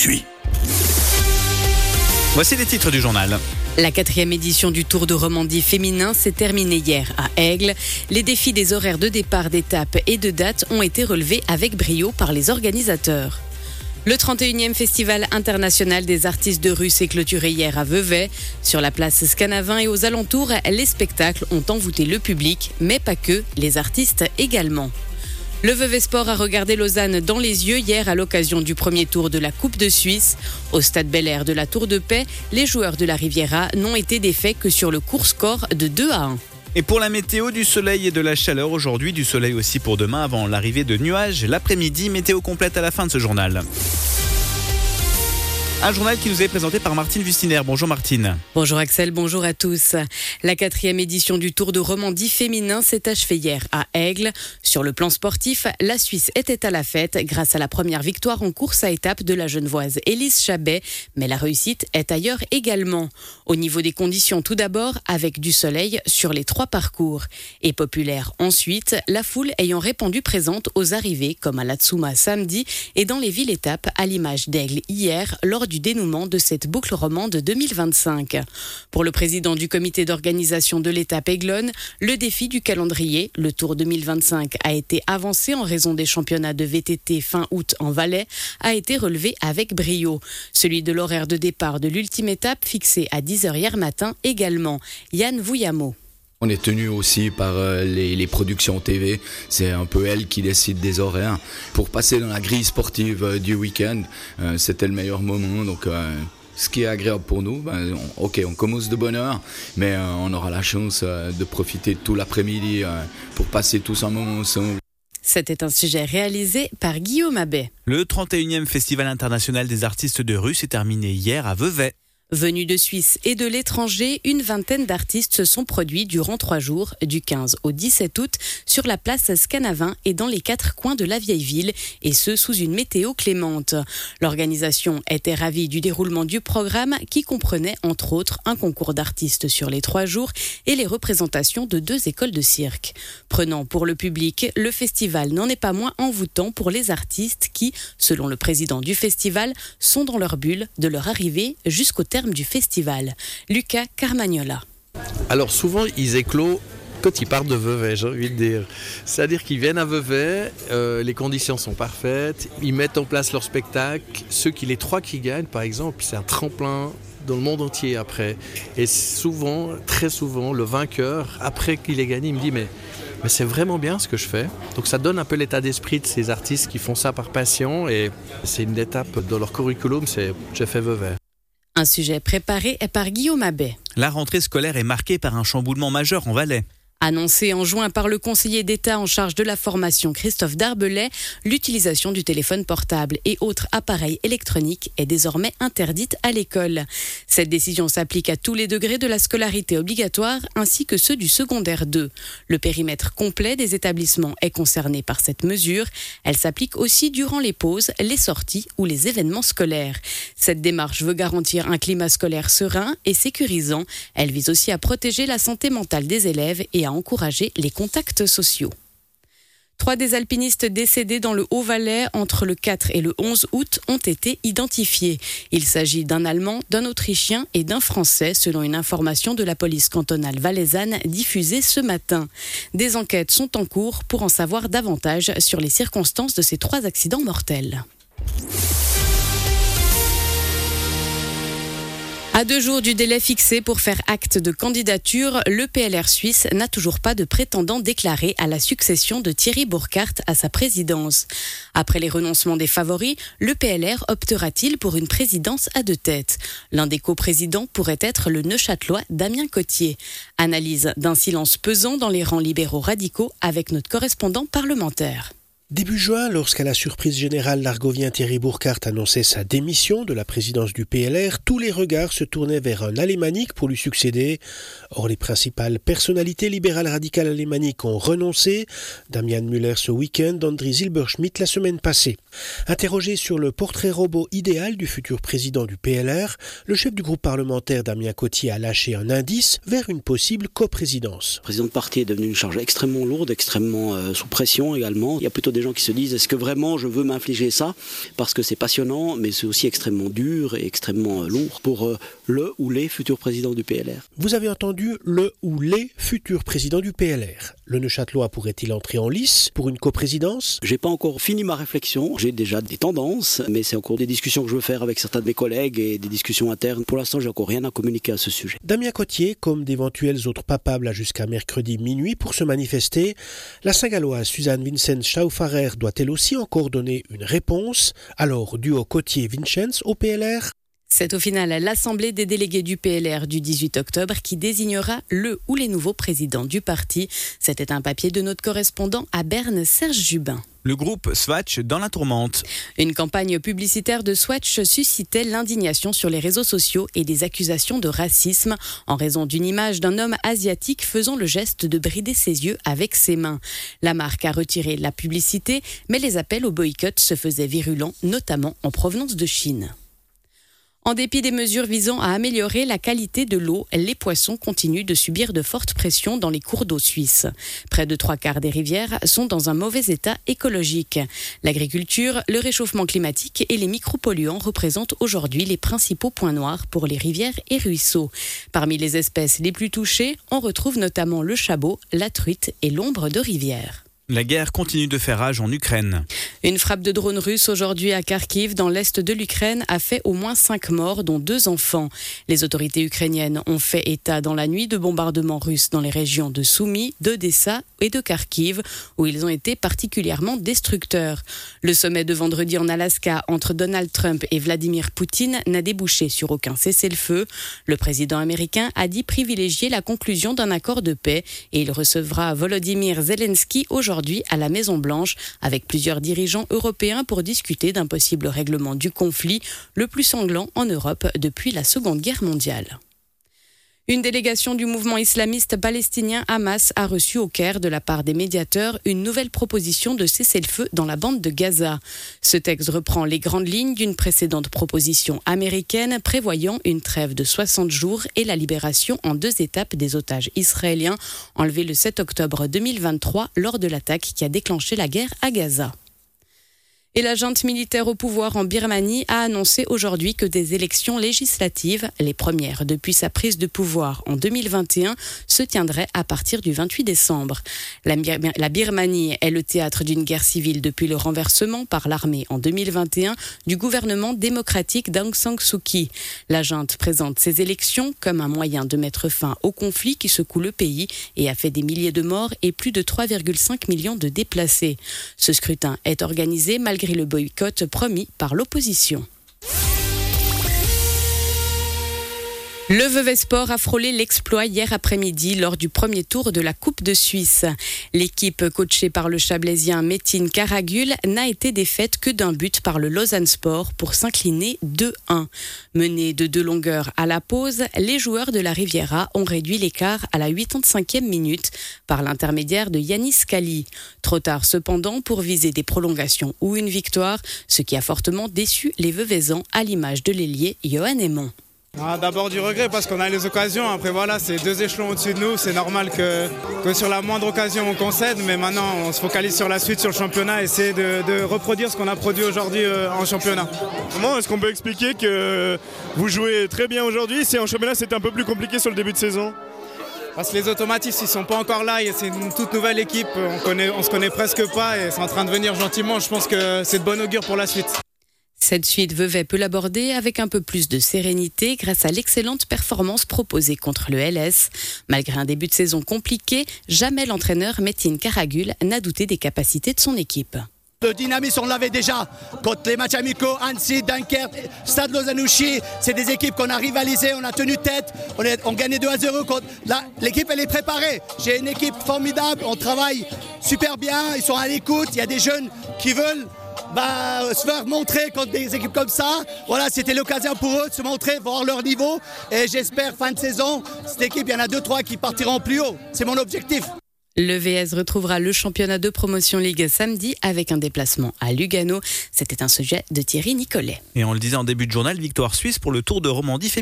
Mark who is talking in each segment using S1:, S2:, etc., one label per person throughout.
S1: Suis.
S2: Voici les titres du journal.
S3: La 4e édition du Tour de Romandie féminin s'est terminée hier à Aigle. Les défis des horaires de départ, d'étape et de date ont été relevés avec brio par les organisateurs. Le 31e Festival international des artistes de rue s'est clôturé hier à Vevey. Sur la place Scanavin et aux alentours, les spectacles ont envoûté le public, mais pas que, les artistes également. Le Vevey Sport a regardé Lausanne dans les yeux hier à l'occasion du premier tour de la Coupe de Suisse. Au stade Bel-Air de la Tour de Paix, les joueurs de la Riviera n'ont été défaits que sur le court score de 2-1.
S2: Et pour la météo, du soleil et de la chaleur aujourd'hui, du soleil aussi pour demain avant l'arrivée de nuages. L'après-midi, météo complète à la fin de ce journal. Un journal qui nous est présenté par Martine Wustiner. Bonjour Martine.
S3: Bonjour Axel, bonjour à tous. La 4e édition du Tour de Romandie féminin s'est achevée hier à Aigle. Sur le plan sportif, la Suisse était à la fête grâce à la première victoire en course à étapes de la Genevoise Élise Chabet. Mais la réussite est ailleurs également. Au niveau des conditions tout d'abord, avec du soleil sur les 3 parcours. Et populaire ensuite, la foule ayant répondu présente aux arrivées comme à l'Atsuma samedi et dans les villes-étapes à l'image d'Aigle hier lors du dénouement de cette boucle romande 2025. Pour le président du comité d'organisation de l'étape aiglonne, le défi du calendrier, le Tour 2025, a été avancé en raison des championnats de VTT fin août en Valais, a été relevé avec brio. Celui de l'horaire de départ de l'ultime étape fixé à 10h hier matin également. Yann Vouillamo.
S4: On est tenu aussi par les productions TV, c'est un peu elles qui décident des horaires. Pour passer dans la grille sportive du week-end, c'était le meilleur moment. Donc, ce qui est agréable pour nous, on commence de bonne heure, mais on aura la chance de profiter tout l'après-midi pour passer tous un moment ensemble.
S3: C'était un sujet réalisé par Guillaume Abbé.
S2: Le 31e Festival international des artistes de rue s'est terminé hier à Vevey.
S3: Venus de Suisse et de l'étranger, une vingtaine d'artistes se sont produits durant 3 jours, du 15 au 17 août, sur la place Scanavin et dans les 4 coins de la vieille ville, et ce sous une météo clémente. L'organisation était ravie du déroulement du programme qui comprenait entre autres un concours d'artistes sur les 3 jours et les représentations de 2 écoles de cirque. Prenant pour le public, le festival n'en est pas moins envoûtant pour les artistes qui, selon le président du festival, sont dans leur bulle de leur arrivée jusqu'au terme du festival. Lucas Carmagnola.
S5: Alors souvent ils éclosent quand ils partent de Vevey, j'ai envie de dire. C'est-à-dire qu'ils viennent à Vevey, les conditions sont parfaites, ils mettent en place leur spectacle. Les 3 qui gagnent par exemple, c'est un tremplin dans le monde entier après. Et souvent, très souvent, le vainqueur, après qu'il ait gagné, il me dit mais c'est vraiment bien ce que je fais. Donc ça donne un peu l'état d'esprit de ces artistes qui font ça par passion et c'est une étape dans leur curriculum, c'est j'ai fait Vevey.
S3: Un sujet préparé par Guillaume Abbé.
S2: La rentrée scolaire est marquée par un chamboulement majeur en Valais.
S3: Annoncé en juin par le conseiller d'État en charge de la formation Christophe Darbelay, l'utilisation du téléphone portable et autres appareils électroniques est désormais interdite à l'école. Cette décision s'applique à tous les degrés de la scolarité obligatoire ainsi que ceux du secondaire 2. Le périmètre complet des établissements est concerné par cette mesure. Elle s'applique aussi durant les pauses, les sorties ou les événements scolaires. Cette démarche veut garantir un climat scolaire serein et sécurisant. Elle vise aussi à protéger la santé mentale des élèves et à encourager les contacts sociaux. 3 des alpinistes décédés dans le Haut-Valais entre le 4 et le 11 août ont été identifiés. Il s'agit d'un Allemand, d'un Autrichien et d'un Français, selon une information de la police cantonale valaisanne diffusée ce matin. Des enquêtes sont en cours pour en savoir davantage sur les circonstances de ces 3 accidents mortels. À 2 jours du délai fixé pour faire acte de candidature, le PLR suisse n'a toujours pas de prétendant déclaré à la succession de Thierry Burkhardt à sa présidence. Après les renoncements des favoris, le PLR optera-t-il pour une présidence à 2 têtes ? L'un des coprésidents pourrait être le Neuchâtelois Damien Cottier. Analyse d'un silence pesant dans les rangs libéraux radicaux avec notre correspondant parlementaire.
S6: Début juin, lorsqu'à la surprise générale, l'argovien Thierry Burkhardt annonçait sa démission de la présidence du PLR, tous les regards se tournaient vers un alémanique pour lui succéder. Or, les principales personnalités libérales radicales alémaniques ont renoncé. Damian Müller ce week-end, André Silberschmidt la semaine passée. Interrogé sur le portrait robot idéal du futur président du PLR, le chef du groupe parlementaire Damien Cottier a lâché un indice vers une possible coprésidence.
S7: Le président de parti est devenu une charge extrêmement lourde, extrêmement sous pression également. Il y a plutôt des
S1: des gens qui se disent est-ce que vraiment je veux m'infliger ça, parce que c'est passionnant mais c'est aussi extrêmement dur et extrêmement lourd pour le ou les futurs présidents du PLR.
S6: Vous avez entendu le ou les futurs présidents du PLR. Le Neuchâtelois pourrait-il entrer en lice pour une coprésidence ?
S1: J'ai pas encore fini ma réflexion, j'ai déjà des tendances, mais c'est encore des discussions que je veux faire avec certains de mes collègues et des discussions internes. Pour l'instant, j'ai encore rien à communiquer à ce sujet.
S6: Damien Cotier, comme d'éventuels autres papables a jusqu'à mercredi minuit pour se manifester. La Saint-Galloise Suzanne Vincent Stauffarer doit elle aussi encore donner une réponse. Alors, duo Cotier-Vincenz au PLR ?
S3: C'est au final l'Assemblée des délégués du PLR du 18 octobre qui désignera le ou les nouveaux présidents du parti. C'était un papier de notre correspondant à Berne, Serge Jubin.
S2: Le groupe Swatch dans la tourmente.
S3: Une campagne publicitaire de Swatch suscitait l'indignation sur les réseaux sociaux et des accusations de racisme en raison d'une image d'un homme asiatique faisant le geste de brider ses yeux avec ses mains. La marque a retiré la publicité, mais les appels au boycott se faisaient virulents, notamment en provenance de Chine. En dépit des mesures visant à améliorer la qualité de l'eau, les poissons continuent de subir de fortes pressions dans les cours d'eau suisses. Près de 3/4 des rivières sont dans un mauvais état écologique. L'agriculture, le réchauffement climatique et les micropolluants représentent aujourd'hui les principaux points noirs pour les rivières et ruisseaux. Parmi les espèces les plus touchées, on retrouve notamment le chabot, la truite et l'ombre de rivière.
S2: La guerre continue de faire rage en Ukraine.
S3: Une frappe de drone russe aujourd'hui à Kharkiv, dans l'est de l'Ukraine, a fait au moins 5 morts, dont 2 enfants. Les autorités ukrainiennes ont fait état dans la nuit de bombardements russes dans les régions de Soumy, d'Odessa et de Kharkiv, où ils ont été particulièrement destructeurs. Le sommet de vendredi en Alaska entre Donald Trump et Vladimir Poutine n'a débouché sur aucun cessez-le-feu. Le président américain a dit privilégier la conclusion d'un accord de paix et il recevra Volodymyr Zelensky aujourd'hui à la Maison-Blanche avec plusieurs dirigeants européens pour discuter d'un possible règlement du conflit le plus sanglant en Europe depuis la Seconde Guerre mondiale. Une délégation du mouvement islamiste palestinien Hamas a reçu au Caire de la part des médiateurs une nouvelle proposition de cessez-le-feu dans la bande de Gaza. Ce texte reprend les grandes lignes d'une précédente proposition américaine prévoyant une trêve de 60 jours et la libération en 2 étapes des otages israéliens enlevés le 7 octobre 2023 lors de l'attaque qui a déclenché la guerre à Gaza. Et la junte militaire au pouvoir en Birmanie a annoncé aujourd'hui que des élections législatives, les premières depuis sa prise de pouvoir en 2021, se tiendraient à partir du 28 décembre. La Birmanie est le théâtre d'une guerre civile depuis le renversement par l'armée en 2021 du gouvernement démocratique d'Aung San Suu Kyi. La junte présente ces élections comme un moyen de mettre fin au conflit qui secoue le pays et a fait des milliers de morts et plus de 3,5 millions de déplacés. Ce scrutin est organisé malgré le boycott promis par l'opposition. Le Vevey Sport a frôlé l'exploit hier après-midi lors du premier tour de la Coupe de Suisse. L'équipe coachée par le Chablaisien Metin Karagül n'a été défaite que d'un but par le Lausanne Sport pour s'incliner 2-1. Menés de 2 longueurs à la pause, les joueurs de la Riviera ont réduit l'écart à la 85e minute par l'intermédiaire de Yanis Kali. Trop tard cependant pour viser des prolongations ou une victoire, ce qui a fortement déçu les Veveysans à l'image de l'ailier Johan Aymon.
S7: D'abord du regret parce qu'on a les occasions, après voilà, c'est 2 échelons au-dessus de nous, c'est normal que sur la moindre occasion on concède, mais maintenant on se focalise sur la suite, sur le championnat, et essayer de reproduire ce qu'on a produit aujourd'hui en championnat.
S8: Comment est-ce qu'on peut expliquer que vous jouez très bien aujourd'hui si en championnat c'était un peu plus compliqué sur le début de saison ?
S7: Parce que les automatismes ils sont pas encore là, c'est une toute nouvelle équipe, on se connaît presque pas et c'est en train de venir gentiment, je pense que c'est de bon augure pour la suite.
S3: Cette suite, Vevey peut l'aborder avec un peu plus de sérénité grâce à l'excellente performance proposée contre le LS. Malgré un début de saison compliqué, jamais l'entraîneur Metin Karagül n'a douté des capacités de son équipe.
S9: Le dynamisme, on l'avait déjà contre les matchs amicaux, Annecy, Dunkerque, Stade Lausanne-Ouchy. C'est des équipes qu'on a rivalisées, on a tenu tête, on gagnait 2-0. Là, l'équipe, elle est préparée. J'ai une équipe formidable, on travaille super bien, ils sont à l'écoute. Il y a des jeunes qui veulent se faire montrer contre des équipes comme ça. Voilà, c'était l'occasion pour eux de se montrer, voir leur niveau. Et j'espère, fin de saison, cette équipe, il y en a 2-3 qui partiront plus haut. C'est mon objectif.
S3: Le VS retrouvera le championnat de promotion Ligue samedi avec un déplacement à Lugano. C'était un sujet de Thierry Nicolet.
S2: Et on le disait en début de journal, victoire suisse pour le Tour de Romandie féminin.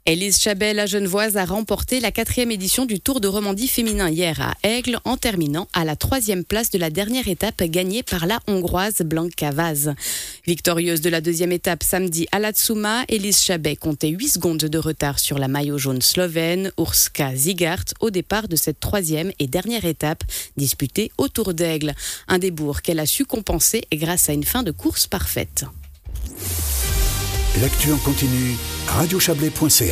S3: Élise Chabet, la Genevoise, a remporté la 4e édition du Tour de Romandie féminin hier à Aigle, en terminant à la 3e place de la dernière étape gagnée par la Hongroise Blanka Vaz. Victorieuse de la 2e étape samedi à Latsuma, Élise Chabet comptait 8 secondes de retard sur la maillot jaune slovène Urška Zigart au départ de cette 3e et dernière étape disputée au Tour d'Aigle. Un débours qu'elle a su compenser grâce à une fin de course parfaite.
S10: L'actu en continu, radiochablais.ca.